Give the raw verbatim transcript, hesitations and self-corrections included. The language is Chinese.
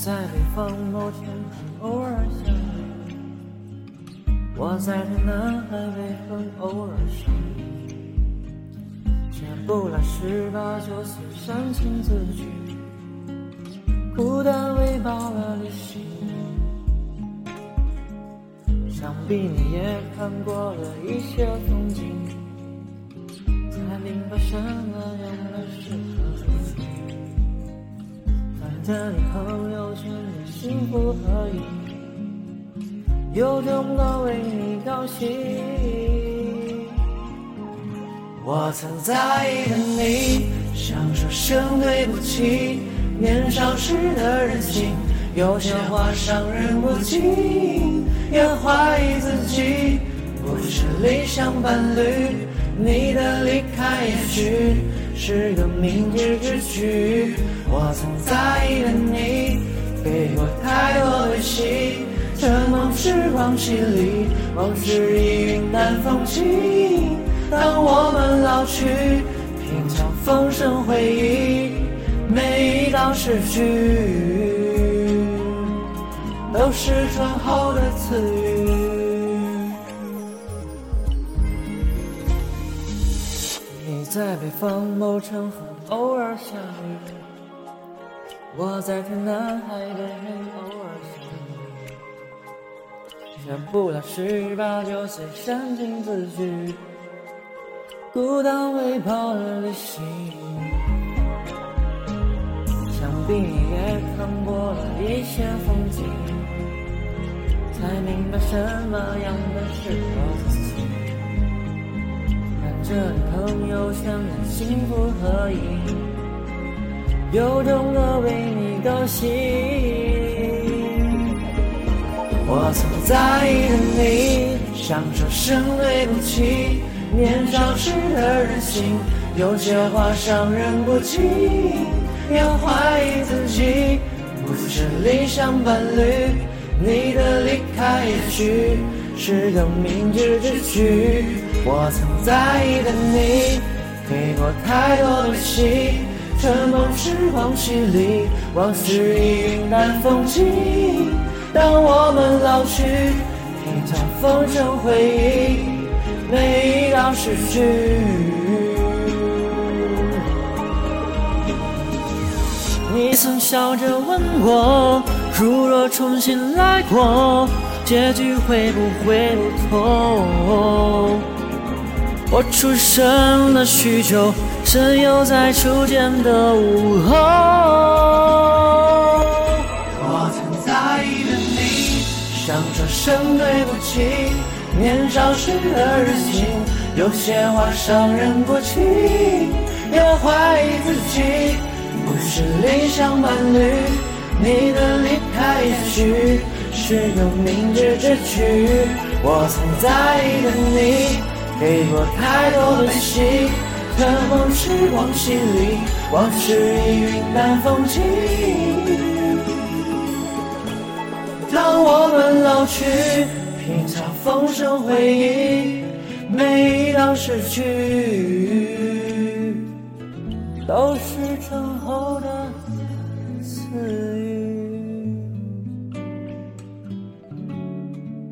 在北方某天偶尔相遇，我在台南海北很偶尔相遇，却不来十八九岁煽情字句，孤单喂饱了理性。想必你也看过了一些风景，才明白什么样的适合你。看着你朋友圈的幸福合影，有种的为你高兴。我曾在意的你，想说声对不起，年少时的任性，有些话伤人不禁，也怀疑自己不是理想伴侣。你的离开也许是个明智之举，我曾在意的你，给过太多的戏，这梦时光洗礼，往事已云淡风轻。当我们老去，品尝风声回忆，每一道诗句都是醇厚的词语。你在北方某城很偶尔相遇，我在台南海北很偶尔相遇，却不到十八九岁煽情字句，孤单喂饱了理性。想必你也看过了一些风景，才明白什么样的适合自己。看着你朋友圈的幸福合影，有种的为你高兴。我曾在意的你，想说声对不起，年少时的任性，有些话伤人不禁，也怀疑自己不是理想伴侣。你的离开也许是个明智之举，我曾在意的你，给过太多的戏，春梦时光洗礼，往事已云淡风轻。当我们老去，品尝风声回忆，每一道诗句。你曾笑着问我，如若重新来过，结局会不会不同？我出生了许久，只有在初见的午后。我曾在意的你，想说声对不起，年少时的任性，有些话伤人不轻，也怀疑自己不是理想伴侣。你的离开也许是个明智之举，我曾在意的你，给过太多的戏，可梦时光洗礼，往事已云淡风轻。当我们老去，品尝风声回忆，每一道诗句都是醇厚的